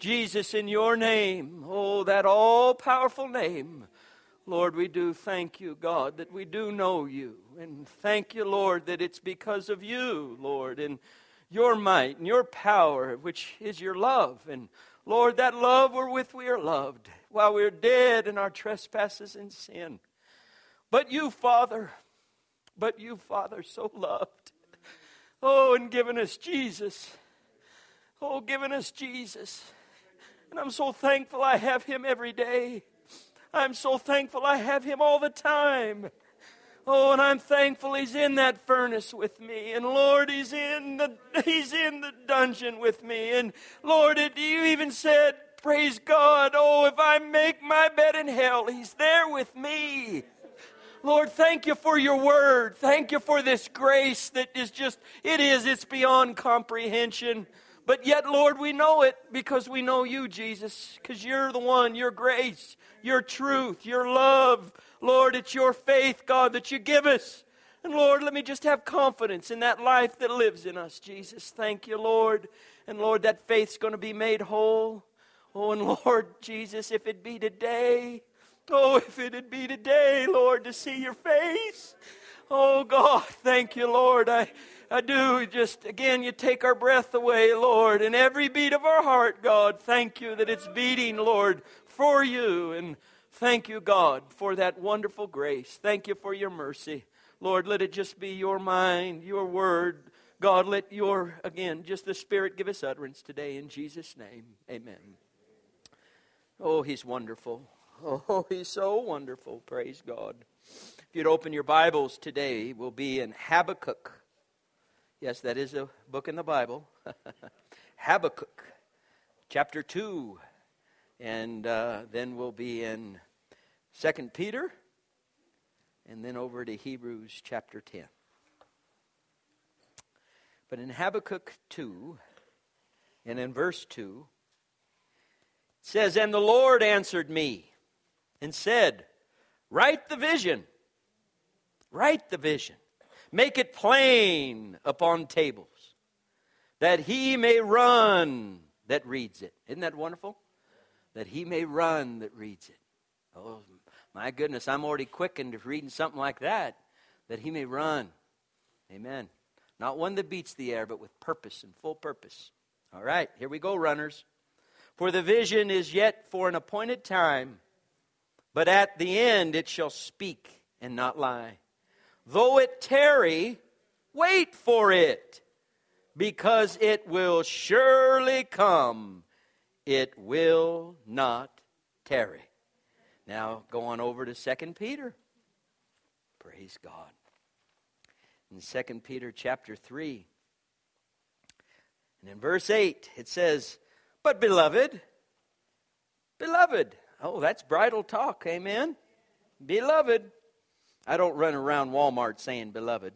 Jesus, in your name, oh, that all-powerful name, Lord, we do thank you, God, that we do know you. And thank you, Lord, that it's because of you, Lord, and your might and your power, which is your love. And Lord, that love wherewith we are loved, while we are dead in our trespasses and sin. But you, Father, so loved. Oh, and given us Jesus. Oh, given us Jesus. And I'm so thankful I have him every day. I'm so thankful I have him all the time. Oh, and I'm thankful he's in that furnace with me. And Lord, he's in the dungeon with me. And Lord, you even said, praise God, oh, if I make my bed in hell, he's there with me. Lord, thank you for your word. Thank you for this grace that is just, it's beyond comprehension. But yet, Lord, we know it because we know you, Jesus, because you're the one, your grace, your truth, your love. Lord, it's your faith, God, that you give us. And Lord, let me just have confidence in that life that lives in us, Jesus. Thank you, Lord. And Lord, that faith's going to be made whole. Oh, and Lord, Jesus, if it be today, Lord, to see your face. Oh, God, thank you, Lord. I do just, again, you take our breath away, Lord, and every beat of our heart, God, thank you that it's beating, Lord, for you. And thank you, God, for that wonderful grace. Thank you for your mercy. Lord, let it just be your mind, your word. God, let just the Spirit give us utterance today in Jesus' name. Amen. Oh, he's wonderful. Oh, he's so wonderful. Praise God. If you'd open your Bibles today, we'll be in Habakkuk. Yes, that is a book in the Bible. Habakkuk, chapter 2. And then we'll be in 2 Peter. And then over to Hebrews chapter 10. But in Habakkuk 2, and in verse 2, it says, "And the Lord answered me and said, write the vision. Write the vision. Make it plain upon tables, that he may run that reads it." Isn't that wonderful? That he may run that reads it. Oh, my goodness, I'm already quickened to reading something like that. That he may run. Amen. Not one that beats the air, but with purpose and full purpose. All right, here we go, runners. "For the vision is yet for an appointed time, but at the end it shall speak and not lie. Though it tarry, wait for it, because it will surely come. It will not tarry." Now go on over to 2 Peter. Praise God. In 2 Peter chapter 3, and in verse 8, it says, "But beloved," oh, that's bridal talk, amen? Beloved. I don't run around Walmart saying beloved.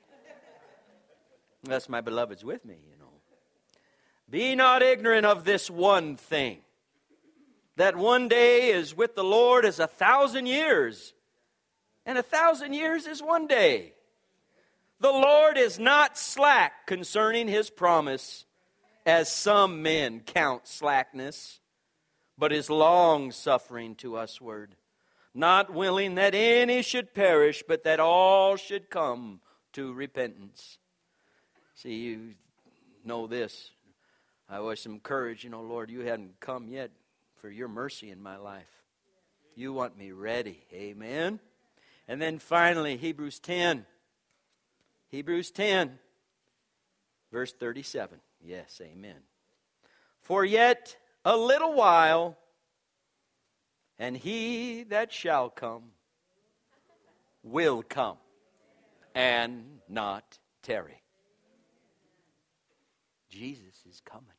Unless my beloved's with me, you know. "Be not ignorant of this one thing, that one day is with the Lord as 1,000 years, and 1,000 years is one day. The Lord is not slack concerning his promise, as some men count slackness, but is long-suffering to usward, not willing that any should perish, but that all should come to repentance." See, you know this. I was encouraged, Lord, you hadn't come yet for your mercy in my life. You want me ready. Amen. And then finally, Hebrews 10. Hebrews 10, verse 37. Yes, amen. "For yet a little while, and he that shall come will come, and not tarry." Jesus is coming.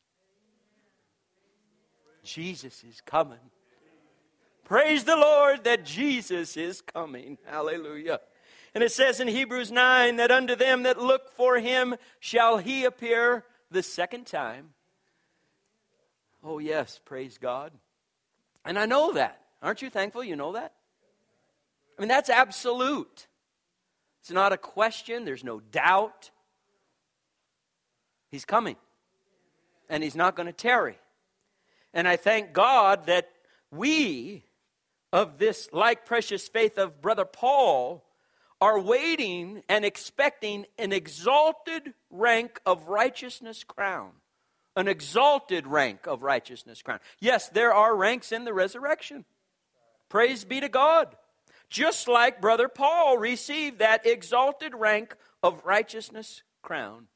Jesus is coming. Praise the Lord that Jesus is coming. Hallelujah. And it says in Hebrews 9 that unto them that look for him shall he appear the second time. Oh yes, praise God. And I know that. Aren't you thankful you know that? I mean, that's absolute. It's not a question. There's no doubt. He's coming. And he's not going to tarry. And I thank God that we, of this like precious faith of Brother Paul, are waiting and expecting an exalted rank of righteousness crown. An exalted rank of righteousness crown. Yes, there are ranks in the resurrection. Praise be to God. Just like Brother Paul received that exalted rank of righteousness crown.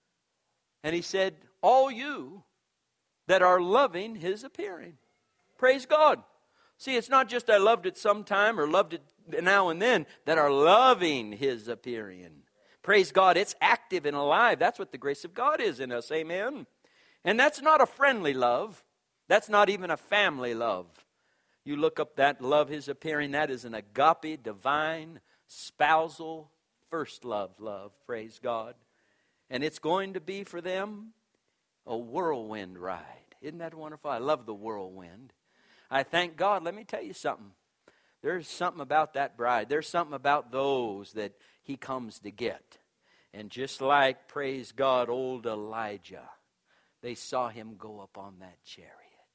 And he said, all you that are loving his appearing. Praise God. See, it's not just I loved it sometime or loved it now and then, that are loving his appearing. Praise God, it's active and alive. That's what the grace of God is in us, amen. And that's not a friendly love. That's not even a family love. You look up that love his appearing, that is an agape, divine, spousal, first love, praise God. And it's going to be for them a whirlwind ride. Isn't that wonderful? I love the whirlwind. I thank God. Let me tell you something. There's something about that bride. There's something about those that he comes to get. And just like, praise God, old Elijah, they saw him go up on that chariot.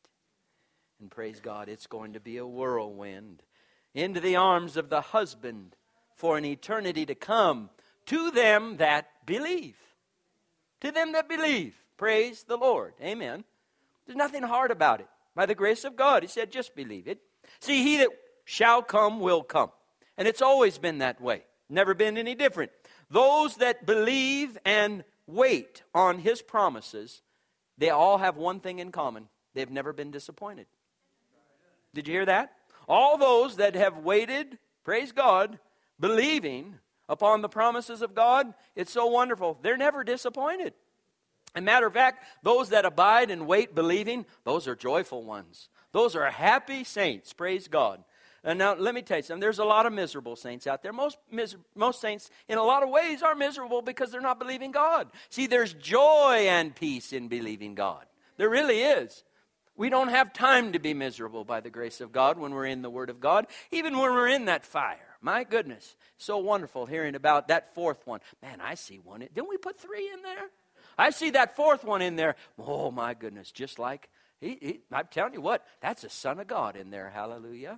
And praise God, it's going to be a whirlwind into the arms of the husband for an eternity to come to them that believe. To them that believe. Praise the Lord. Amen. There's nothing hard about it. By the grace of God, he said, just believe it. See, he that shall come will come. And it's always been that way. Never been any different. Those that believe and wait on his promises, they all have one thing in common. They've never been disappointed. Did you hear that? All those that have waited, praise God, believing upon the promises of God, it's so wonderful. They're never disappointed. As a matter of fact, those that abide and wait believing, those are joyful ones. Those are happy saints, praise God. And now let me tell you something. There's a lot of miserable saints out there. Most saints in a lot of ways are miserable because they're not believing God. See, there's joy and peace in believing God. There really is. We don't have time to be miserable by the grace of God when we're in the Word of God, even when we're in that fire. My goodness, so wonderful hearing about that fourth one. Man, I see one. Didn't we put 3 in there? I see that fourth one in there. Oh, my goodness, just like, I'm telling you what, that's a son of God in there, hallelujah.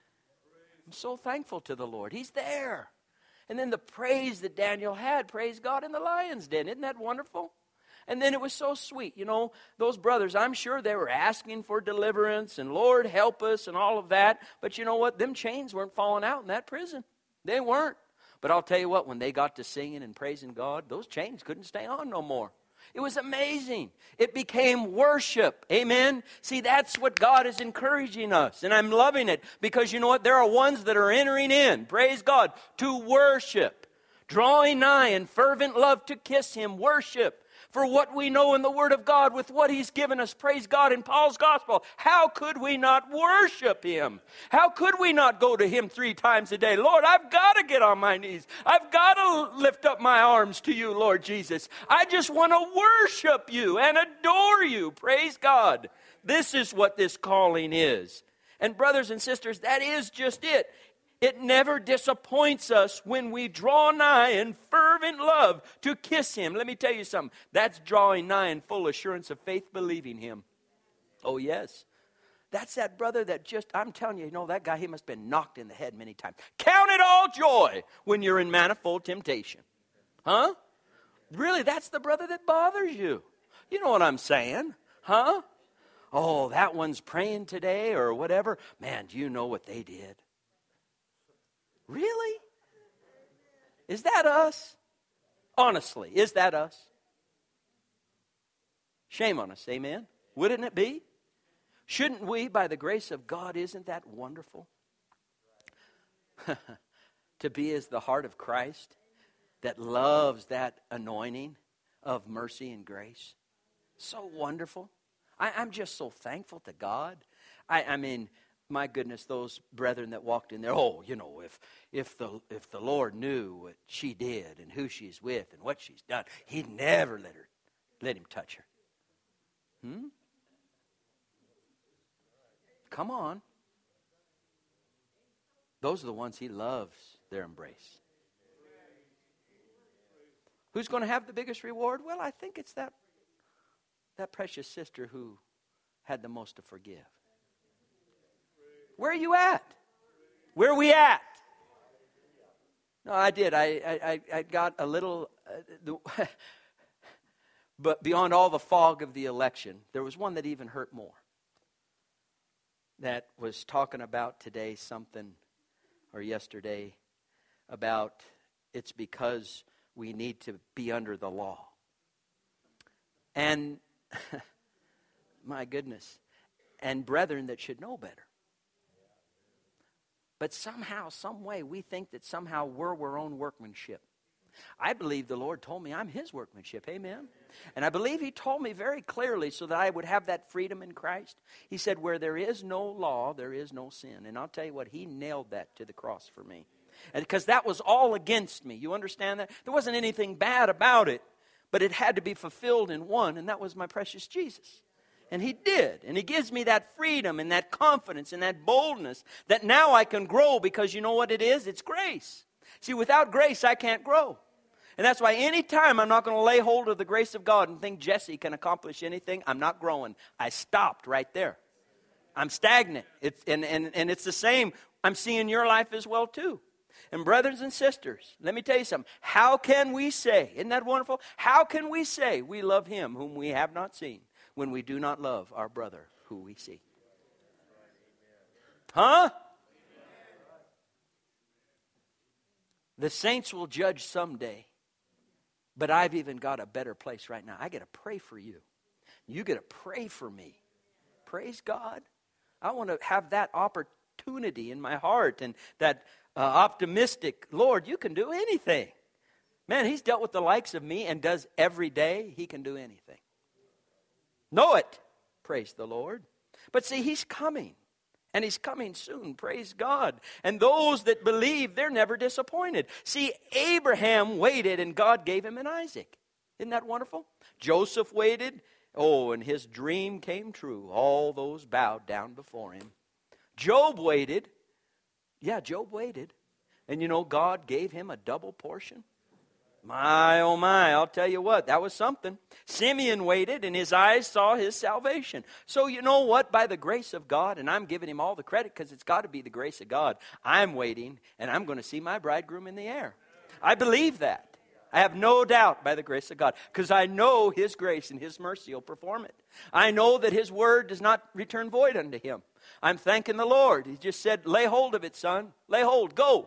I'm so thankful to the Lord. He's there. And then the praise that Daniel had, praise God, in the lion's den. Isn't that wonderful? And then it was so sweet. You know, those brothers, I'm sure they were asking for deliverance and Lord help us and all of that. But you know what? Them chains weren't falling out in that prison. They weren't. But I'll tell you what, when they got to singing and praising God, those chains couldn't stay on no more. It was amazing. It became worship. Amen. See, that's what God is encouraging us. And I'm loving it because you know what? There are ones that are entering in, praise God, to worship. Drawing nigh in fervent love to kiss him. Worship. For what we know in the Word of God with what he's given us, praise God, in Paul's gospel. How could we not worship him? How could we not go to him 3 times a day? Lord, I've got to get on my knees. I've got to lift up my arms to you, Lord Jesus. I just want to worship you and adore you. Praise God. This is what this calling is. And brothers and sisters, that is just it. It never disappoints us when we draw nigh in fervent love to kiss him. Let me tell you something. That's drawing nigh in full assurance of faith, believing him. Oh, yes. That's that brother that just, I'm telling you, that guy, he must have been knocked in the head many times. Count it all joy when you're in manifold temptation. Huh? Really, that's the brother that bothers you. You know what I'm saying? Huh? Oh, that one's praying today or whatever. Man, do you know what they did? Really? Is that us? Honestly, is that us? Shame on us, amen? Wouldn't it be? Shouldn't we, by the grace of God, isn't that wonderful? To be as the heart of Christ that loves that anointing of mercy and grace. So wonderful. I'm just so thankful to God. I mean, my goodness, those brethren that walked in there, if the Lord knew what she did and who she's with and what she's done, he'd never let him touch her. Come on. Those are the ones he loves, their embrace. Who's going to have the biggest reward? Well, I think it's that precious sister who had the most to forgive. Where are you at? Where are we at? No, I did. I got a little, but beyond all the fog of the election, there was one that even hurt more. That was talking about today something, or yesterday, about it's because we need to be under the law. And, my goodness, and brethren that should know better. But somehow, some way, we think that somehow we're our own workmanship. I believe the Lord told me I'm His workmanship. Amen. And I believe He told me very clearly so that I would have that freedom in Christ. He said, where there is no law, there is no sin. And I'll tell you what, He nailed that to the cross for me. And because that was all against me. You understand that? There wasn't anything bad about it. But it had to be fulfilled in one, and that was my precious Jesus. And He did. And He gives me that freedom and that confidence and that boldness that now I can grow, because you know what it is? It's grace. See, without grace, I can't grow. And that's why anytime I'm not going to lay hold of the grace of God and think Jesse can accomplish anything, I'm not growing. I stopped right there. I'm stagnant. And it's the same. I'm seeing your life as well too. And brothers and sisters, let me tell you something. How can we say, isn't that wonderful? How can we say we love Him whom we have not seen when we do not love our brother who we see? Huh? The saints will judge someday. But I've even got a better place right now. I get to pray for you. You get to pray for me. Praise God. I want to have that opportunity in my heart and that optimistic, Lord, you can do anything. Man, He's dealt with the likes of me and does every day. He can do anything. Know it. Praise the Lord. But see, He's coming. And He's coming soon. Praise God. And those that believe, they're never disappointed. See, Abraham waited and God gave him an Isaac. Isn't that wonderful? Joseph waited. Oh, and his dream came true. All those bowed down before him. Job waited. Yeah, Job waited. And you know, God gave him a double portion. My, oh my, I'll tell you what, that was something. Simeon waited and his eyes saw his salvation. So you know what, by the grace of God, and I'm giving him all the credit because it's got to be the grace of God, I'm waiting and I'm going to see my bridegroom in the air. I believe that. I have no doubt by the grace of God, because I know His grace and His mercy will perform it. I know that His word does not return void unto Him. I'm thanking the Lord. He just said, lay hold of it, son. Lay hold, go.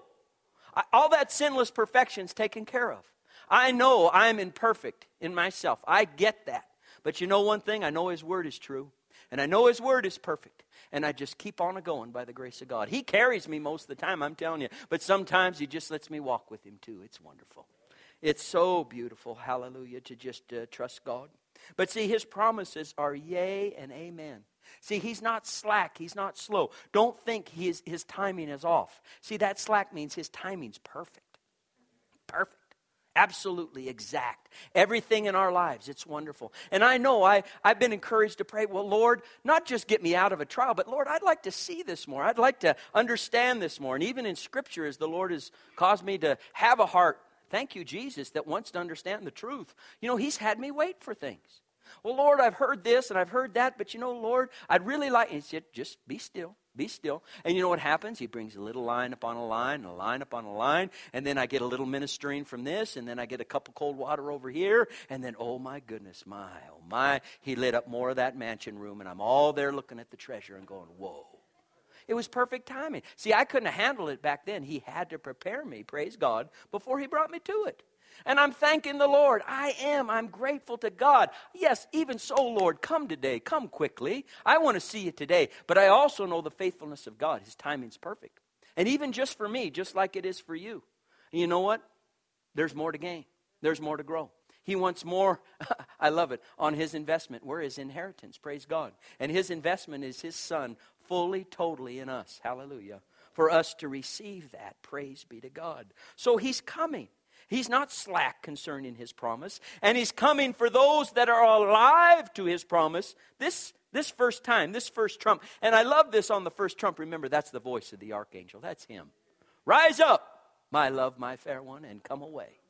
All that sinless perfection is taken care of. I know I'm imperfect in myself. I get that. But you know one thing? I know His word is true. And I know His word is perfect. And I just keep on going by the grace of God. He carries me most of the time, I'm telling you. But sometimes He just lets me walk with Him too. It's wonderful. It's so beautiful, hallelujah, to just trust God. But see, His promises are yea and amen. See, He's not slack. He's not slow. Don't think his timing is off. See, that slack means His timing's perfect. Perfect. Absolutely exact. Everything in our lives, it's wonderful. And I know I've been encouraged to pray, well, Lord, not just get me out of a trial, but Lord, I'd like to see this more. I'd like to understand this more. And even in Scripture, as the Lord has caused me to have a heart, thank you, Jesus, that wants to understand the truth. You know, He's had me wait for things. Well, Lord, I've heard this and I've heard that, but you know, Lord, I'd really like, and He said, just be still. Be still. And you know what happens? He brings a little line upon a line, a line upon a line, and then I get a little ministering from this, and then I get a cup of cold water over here, and then, oh my goodness, my, oh my, He lit up more of that mansion room, and I'm all there looking at the treasure and going, whoa. It was perfect timing. See, I couldn't have handled it back then. He had to prepare me, praise God, before He brought me to it. And I'm thanking the Lord. I'm grateful to God. Yes, even so, Lord, come today. Come quickly. I want to see You today. But I also know the faithfulness of God. His timing's perfect. And even just for me, just like it is for you. And you know what? There's more to gain. There's more to grow. He wants more, I love it, on His investment. We're His inheritance, praise God. And His investment is His Son fully, totally in us. Hallelujah. For us to receive that, praise be to God. So He's coming. He's not slack concerning His promise. And He's coming for those that are alive to His promise. This first time, this first trump. And I love this on the first trump. Remember, that's the voice of the archangel. That's Him. Rise up, my love, my fair one, and come away.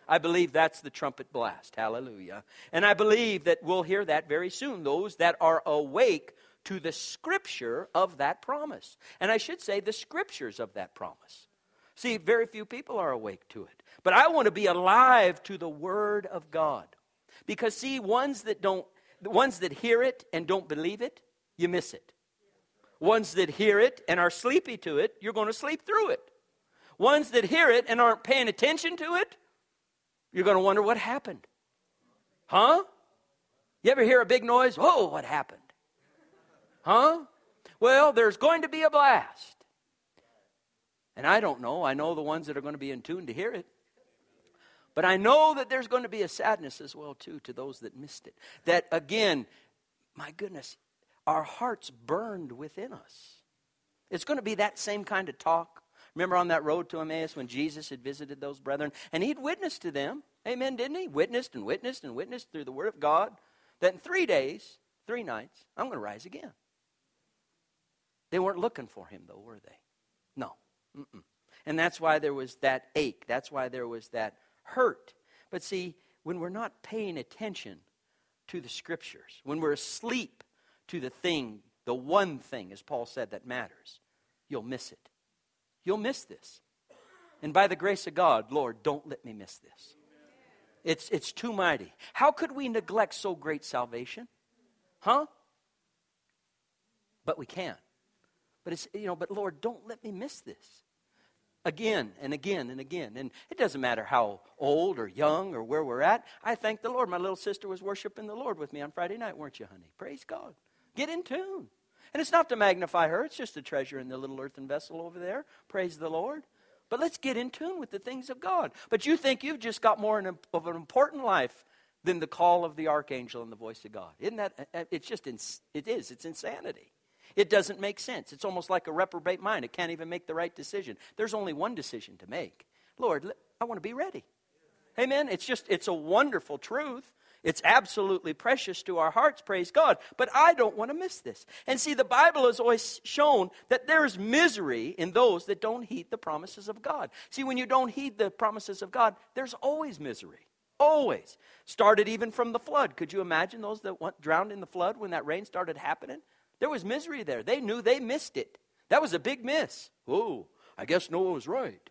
I believe that's the trumpet blast. Hallelujah. And I believe that we'll hear that very soon, those that are awake to the scripture of that promise. And I should say the scriptures of that promise. See, very few people are awake to it. But I want to be alive to the Word of God. Because see, ones that hear it and don't believe it, you miss it. Ones that hear it and are sleepy to it, you're going to sleep through it. Ones that hear it and aren't paying attention to it, you're going to wonder what happened. Huh? You ever hear a big noise? Whoa, what happened? Huh? Well, there's going to be a blast. And I don't know. I know the ones that are going to be in tune to hear it. But I know that there's going to be a sadness as well, too, to those that missed it. That, again, my goodness, our hearts burned within us. It's going to be that same kind of talk. Remember on that road to Emmaus when Jesus had visited those brethren? And he'd witnessed to them. Amen, didn't he? Witnessed and witnessed and witnessed through the Word of God that in 3 days, 3 nights, I'm going to rise again. They weren't looking for him, though, were they? No. Mm-mm. And that's why there was that ache. That's why there was that hurt. But see, when we're not paying attention to the Scriptures, when we're asleep to the thing, the one thing, as Paul said, that matters, you'll miss it. You'll miss this. And by the grace of God, Lord, don't let me miss this. It's too mighty. How could we neglect so great salvation? Huh? But we can. But it's, but Lord, don't let me miss this. Again and again and again. And it doesn't matter how old or young or where we're at. I thank the Lord. My little sister was worshiping the Lord with me on Friday night, weren't you, honey? Praise God. Get in tune. And it's not to magnify her. It's just a treasure in the little earthen vessel over there. Praise the Lord. But let's get in tune with the things of God. But you think you've just got more of an important life than the call of the archangel and the voice of God. Isn't that, it's insanity. It doesn't make sense. It's almost like a reprobate mind. It can't even make the right decision. There's only one decision to make. Lord, I want to be ready. Amen. It's a wonderful truth. It's absolutely precious to our hearts, praise God. But I don't want to miss this. And see, the Bible has always shown that there's misery in those that don't heed the promises of God. See, when you don't heed the promises of God, there's always misery. Always. Started even from the flood. Could you imagine those that drowned in the flood when that rain started happening? There was misery there. They knew they missed it. That was a big miss. Oh, I guess Noah was right.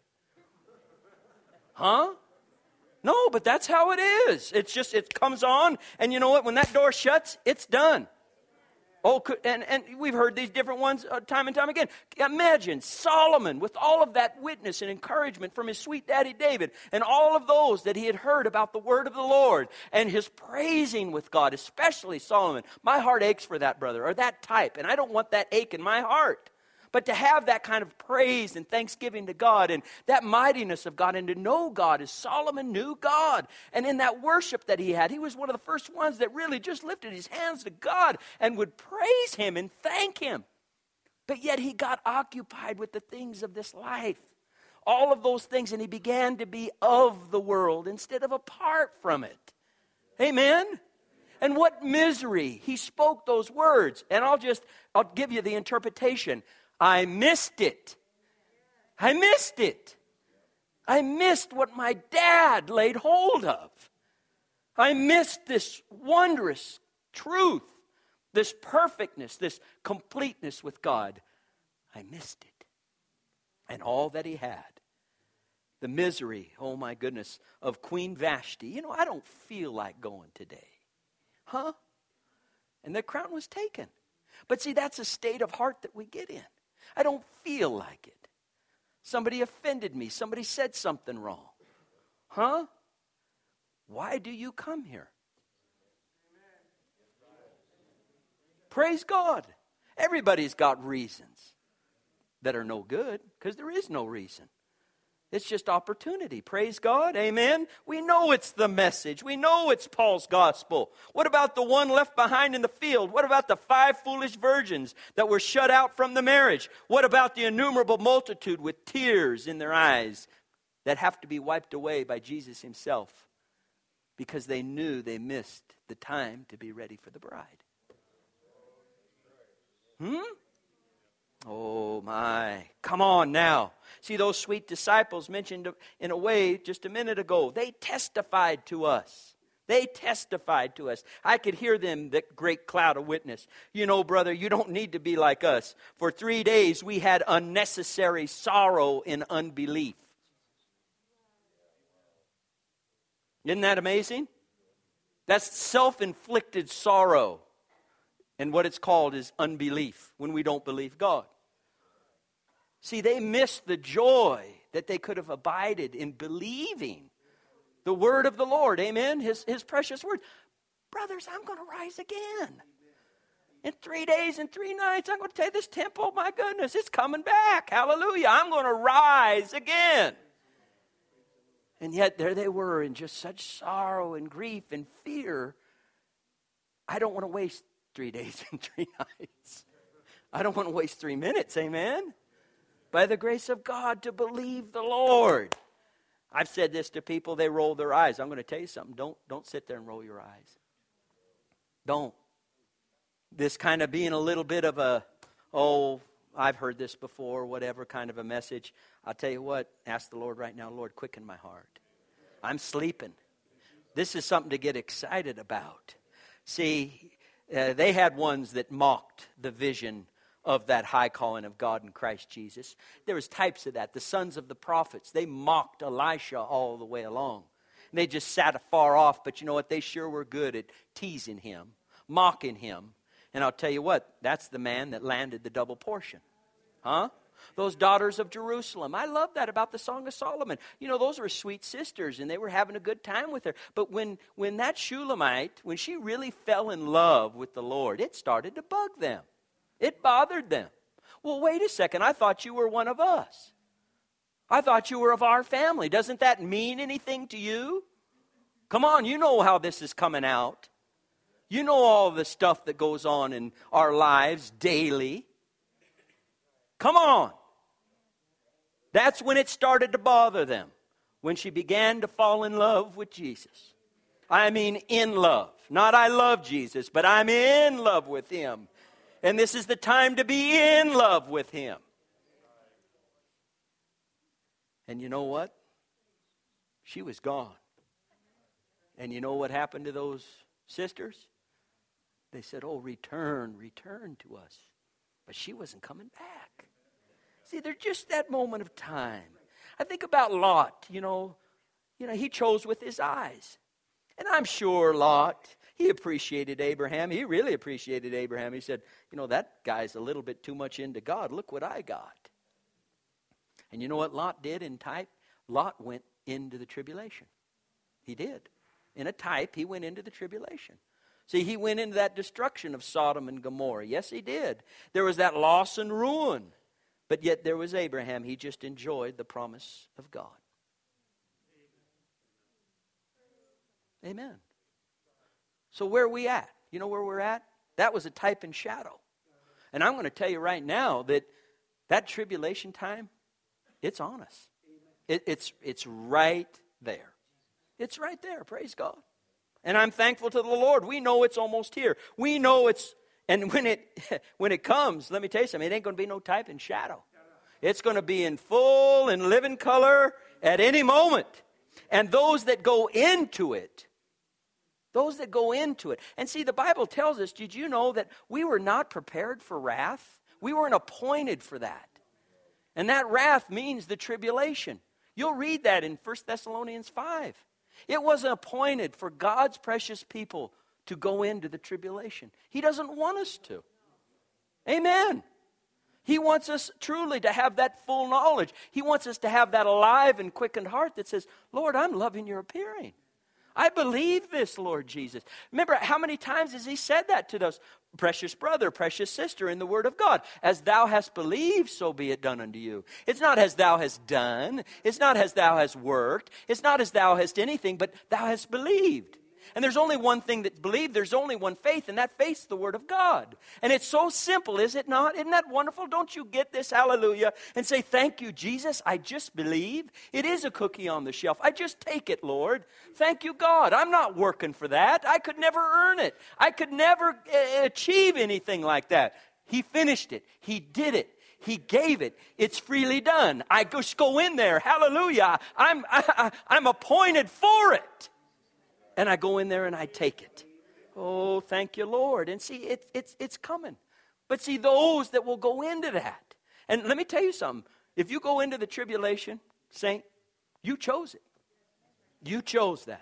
Huh? No, but that's how it is. It's just, it comes on, and you know what? When that door shuts, it's done. Oh, and we've heard these different ones time and time again. Imagine Solomon with all of that witness and encouragement from his sweet daddy David and all of those that he had heard about the word of the Lord and his praising with God, especially Solomon. My heart aches for that brother or that type, and I don't want that ache in my heart. But to have that kind of praise and thanksgiving to God and that mightiness of God and to know God as Solomon knew God. And in that worship that he had, he was one of the first ones that really just lifted his hands to God and would praise him and thank him. But yet he got occupied with the things of this life. All of those things, and he began to be of the world instead of apart from it. Amen? And what misery. He spoke those words. And I'll give you the interpretation. I missed it. I missed it. I missed what my dad laid hold of. I missed this wondrous truth, this perfectness, this completeness with God. I missed it. And all that he had. The misery, oh my goodness, of Queen Vashti. I don't feel like going today. Huh? And the crown was taken. But see, that's a state of heart that we get in. I don't feel like it. Somebody offended me. Somebody said something wrong. Huh? Why do you come here? Praise God. Everybody's got reasons that are no good because there is no reason. It's just opportunity. Praise God. Amen. We know it's the message. We know it's Paul's gospel. What about the one left behind in the field? What about the 5 foolish virgins that were shut out from the marriage? What about the innumerable multitude with tears in their eyes that have to be wiped away by Jesus himself because they knew they missed the time to be ready for the bride? Oh my. Come on now. See, those sweet disciples mentioned in a way just a minute ago, they testified to us. They testified to us. I could hear them, that great cloud of witness. You know, brother, you don't need to be like us. For 3 days we had unnecessary sorrow and unbelief. Isn't that amazing? That's self-inflicted sorrow. And what it's called is unbelief, when we don't believe God. See, they missed the joy that they could have abided in believing the word of the Lord. Amen? His precious word. Brothers, I'm going to rise again. In 3 days and 3 nights, I'm going to take this temple. My goodness, it's coming back. Hallelujah. I'm going to rise again. And yet there they were in just such sorrow and grief and fear. I don't want to waste 3 days and 3 nights. I don't want to waste 3 minutes. Amen? By the grace of God, to believe the Lord. I've said this to people, they roll their eyes. I'm going to tell you something. Don't sit there and roll your eyes. Don't. This kind of being a little bit of a, oh, I've heard this before, whatever kind of a message. I'll tell you what, ask the Lord right now, Lord, quicken my heart. I'm sleeping. This is something to get excited about. See, they had ones that mocked the vision of that high calling of God in Christ Jesus. There was types of that. The sons of the prophets, they mocked Elisha all the way along. And they just sat afar off, but you know what? They sure were good at teasing him, mocking him. And I'll tell you what, that's the man that landed the double portion. Huh? Those daughters of Jerusalem. I love that about the Song of Solomon. You know, those were sweet sisters, and they were having a good time with her. But when that Shulamite, when she really fell in love with the Lord, it started to bug them. It bothered them. Well, wait a second. I thought you were one of us. I thought you were of our family. Doesn't that mean anything to you? Come on, you know how this is coming out. You know all the stuff that goes on in our lives daily. Come on. That's when it started to bother them. When she began to fall in love with Jesus. I mean in love. Not I love Jesus, but I'm in love with him. And this is the time to be in love with him. And you know what? She was gone. And you know what happened to those sisters? They said, oh, return to us. But she wasn't coming back. See, there's just that moment of time. I think about Lot, you know, he chose with his eyes. And I'm sure Lot, he appreciated Abraham. He really appreciated Abraham. He said, you know, that guy's a little bit too much into God. Look what I got. And you know what Lot did in type? Lot went into the tribulation. He did. In a type, he went into the tribulation. See, he went into that destruction of Sodom and Gomorrah. Yes, he did. There was that loss and ruin. But yet there was Abraham. He just enjoyed the promise of God. Amen. So where are we at? You know where we're at? That was a type and shadow. And I'm going to tell you right now that tribulation time, it's on us. It's right there. It's right there. Praise God. And I'm thankful to the Lord. We know it's almost here. We know it's, and when it comes, let me tell you something, it ain't going to be no type and shadow. It's going to be in full and living color at any moment. And those that go into it, and see, the Bible tells us, did you know that we were not prepared for wrath? We weren't appointed for that. And that wrath means the tribulation. You'll read that in 1 Thessalonians 5. It wasn't appointed for God's precious people to go into the tribulation. He doesn't want us to. Amen. He wants us truly to have that full knowledge. He wants us to have that alive and quickened heart that says, Lord, I'm loving your appearing. I believe this, Lord Jesus. Remember, how many times has he said that to those precious brother, precious sister in the Word of God? As thou hast believed, so be it done unto you. It's not as thou hast done. It's not as thou hast worked. It's not as thou hast anything, but thou hast believed. And there's only one thing that's believed. There's only one faith, and that faith's the Word of God. And it's so simple, is it not? Isn't that wonderful? Don't you get this? Hallelujah. And say, thank you, Jesus. I just believe. It is a cookie on the shelf. I just take it, Lord. Thank you, God. I'm not working for that. I could never earn it. I could never achieve anything like that. He finished it. He did it. He gave it. It's freely done. I just go in there. Hallelujah. I'm appointed for it. And I go in there and I take it. Oh, thank you, Lord. And see, it's coming. But see, those that will go into that. And let me tell you something. If you go into the tribulation, saint, you chose it. You chose that.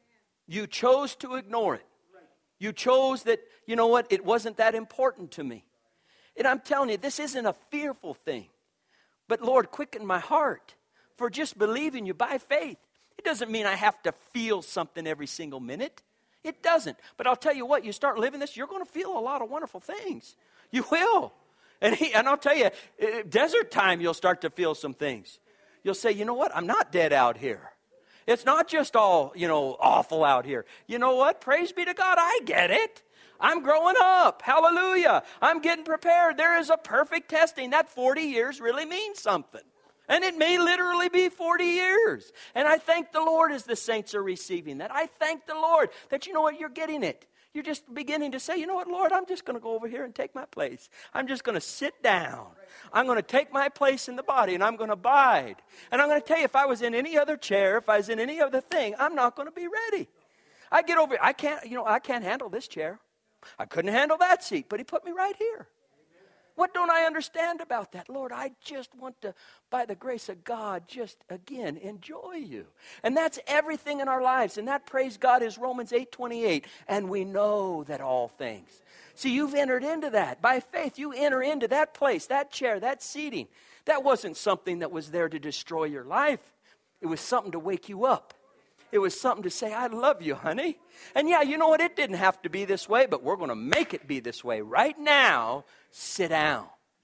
You chose to ignore it. You chose that, you know what, it wasn't that important to me. And I'm telling you, this isn't a fearful thing. But Lord, quicken my heart for just believing you by faith. It doesn't mean I have to feel something every single minute. It doesn't. But I'll tell you what, you start living this, you're going to feel a lot of wonderful things. You will. And I'll tell you, desert time, you'll start to feel some things. You'll say, you know what, I'm not dead out here. It's not just all, awful out here. You know what? Praise be to God, I get it. I'm growing up. Hallelujah. I'm getting prepared. There is a perfect testing. That 40 years really means something. And it may literally be 40 years. And I thank the Lord as the saints are receiving that. I thank the Lord that, you know what, you're getting it. You're just beginning to say, you know what, Lord, I'm just going to go over here and take my place. I'm just going to sit down. I'm going to take my place in the body, and I'm going to abide. And I'm going to tell you, if I was in any other chair, if I was in any other thing, I'm not going to be ready. I get over, I can't handle this chair. I couldn't handle that seat, but he put me right here. What don't I understand about that? Lord, I just want to, by the grace of God, just, again, enjoy you. And that's everything in our lives. And that, praise God, is Romans 8:28. And we know that all things. See, you've entered into that. By faith, you enter into that place, that chair, that seating. That wasn't something that was there to destroy your life. It was something to wake you up. It was something to say, I love you, honey. And yeah, you know what? It didn't have to be this way, but we're going to make it be this way. Right now, sit down.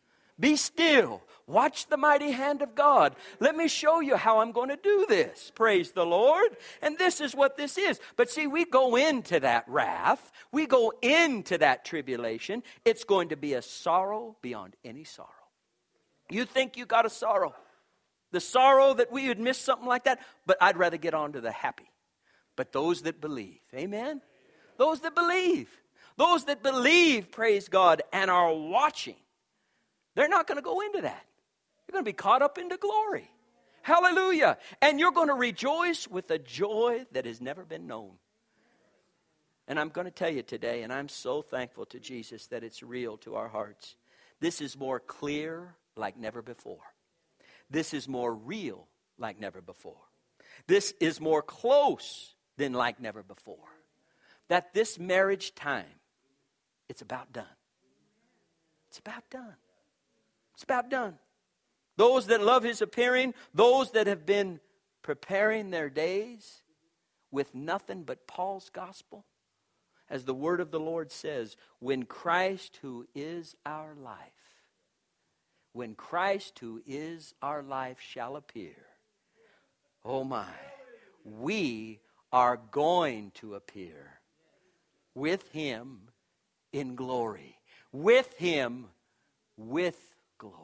Be still. Watch the mighty hand of God. Let me show you how I'm going to do this. Praise the Lord. And this is what this is. But see, we go into that wrath. We go into that tribulation. It's going to be a sorrow beyond any sorrow. You think you got a sorrow. The sorrow that we would miss something like that, but I'd rather get on to the happy. But those that believe, amen? Those that believe, praise God, and are watching, they're not going to go into that. You're going to be caught up into glory. Hallelujah. And you're going to rejoice with a joy that has never been known. And I'm going to tell you today, and I'm so thankful to Jesus that it's real to our hearts. This is more clear like never before. This is more real like never before. This is more close than like never before. That this marriage time, it's about done. It's about done. It's about done. Those that love his appearing, those that have been preparing their days with nothing but Paul's gospel, as the word of the Lord says, when Christ, who is our life, when Christ, who is our life, shall appear, oh my, we are going to appear with him in glory. With him with glory.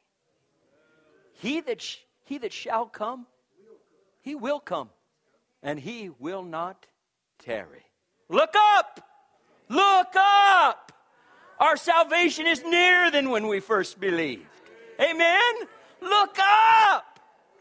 He that shall come, he will come, and he will not tarry. Look up! Look up! Our salvation is nearer than when we first believed. Amen? Look up!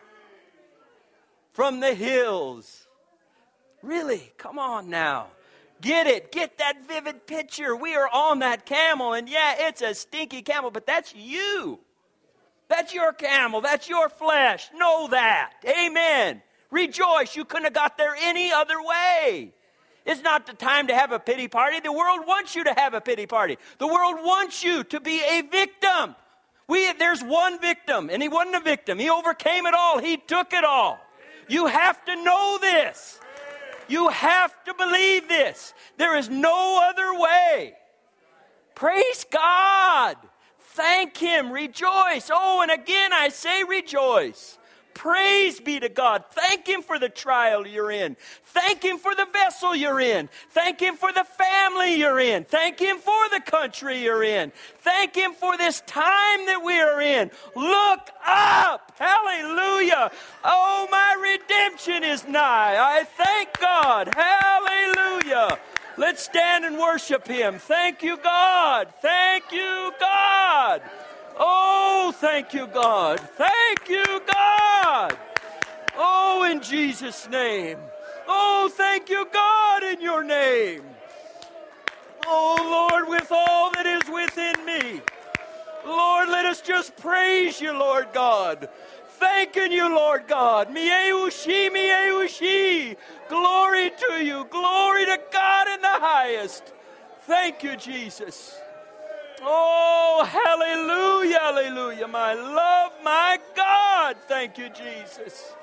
From the hills. Really, come on now. Get it. Get that vivid picture. We are on that camel, and yeah, it's a stinky camel, but that's you. That's your camel. That's your flesh. Know that. Amen. Rejoice. You couldn't have got there any other way. It's not the time to have a pity party. The world wants you to have a pity party. The world wants you to be a victim. There's one victim, and he wasn't a victim. He overcame it all. He took it all. You have to know this. You have to believe this. There is no other way. Praise God. Thank him. Rejoice. Oh, and again I say rejoice. Praise be to God. Thank him for the trial you're in. Thank him for the vessel you're in. Thank him for the family you're in. Thank him for the country you're in. Thank him for this time that we are in. Look up. Hallelujah. Oh, my redemption is nigh. I thank God. Hallelujah. Let's stand and worship him. Thank you, God. Thank you, God. Oh, thank you, God. Thank you, God. Oh, in Jesus' name. Oh, thank you, God, in your name. Oh, Lord, with all that is within me. Lord, let us just praise you, Lord God. Thanking you, Lord God. Mieushi, mieushi. Glory to you. Glory to God in the highest. Thank you, Jesus. Oh, hallelujah, hallelujah. My love, my God. Thank you, Jesus.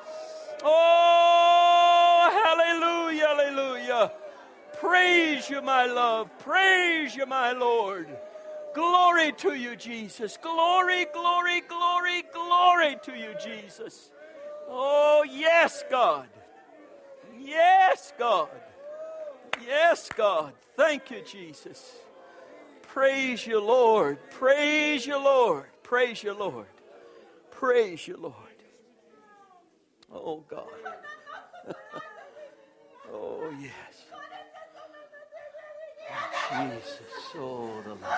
Oh, hallelujah, hallelujah. Praise you, my love. Praise you, my Lord. Glory to you, Jesus. Glory, glory, glory, glory to you, Jesus. Oh, yes, God. Yes, God. Yes, God. Thank you, Jesus. Praise you, Lord. Praise you, Lord. Praise you, Lord. Praise you, Lord. Oh, God. Oh, yes. Jesus. Oh, the Lord.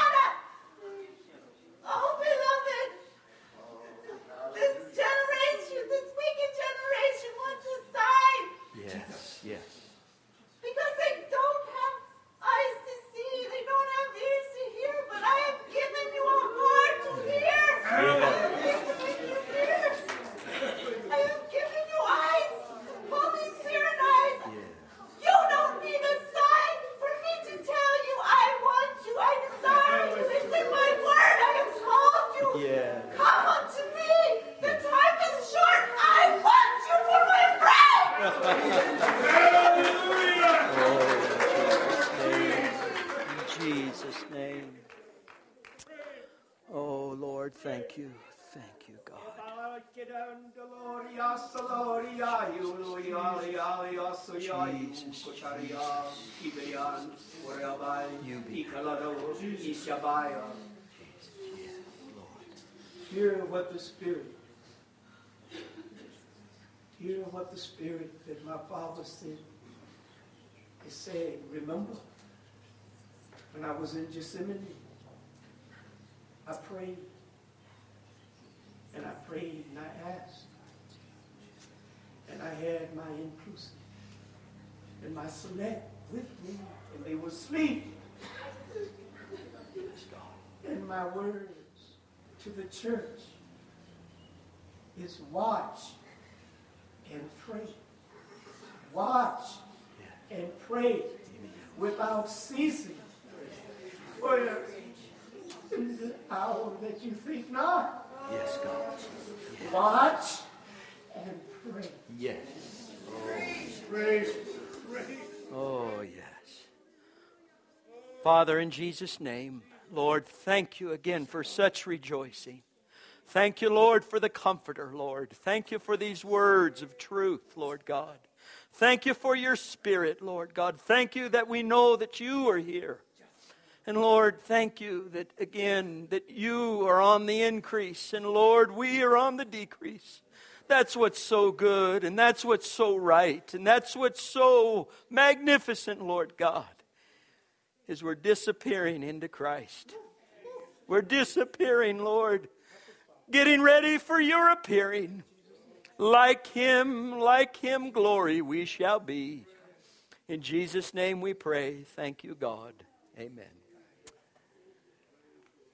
Oh, beloved. This generation, this wicked generation wants a sign. Yes, yes. Because they don't have eyes to see, they don't have ears to hear, but I have given you a heart to hear. I have given you ears. I have given you eyes, Holy Spirit eyes. You don't need a sign for me to tell you I want you, I desire you. It's in my word. I have told you. Come unto me. The time is short. I want you for my friend. In Jesus' name. Oh, Lord, thank you. Thank you, God. Hear what the Spirit that my Father said is saying. Remember, when I was in Gethsemane, I prayed. And I prayed and I asked. And I had my inclusive and my select with me, and they were asleep. And my words to the church is watch and pray. Watch and pray without ceasing. For in the hour that you think not. Yes, God. Yes. Watch and pray. Yes. Pray. Oh, yes. Father, in Jesus' name, Lord, thank you again for such rejoicing. Thank you, Lord, for the Comforter, Lord. Thank you for these words of truth, Lord God. Thank you for your Spirit, Lord God. Thank you that we know that you are here. And Lord, thank you that, again, that you are on the increase. And Lord, we are on the decrease. That's what's so good, and that's what's so right, and that's what's so magnificent, Lord God, is we're disappearing into Christ. We're disappearing, Lord, getting ready for your appearing. Like him, glory we shall be. In Jesus' name we pray. Thank you, God. Amen.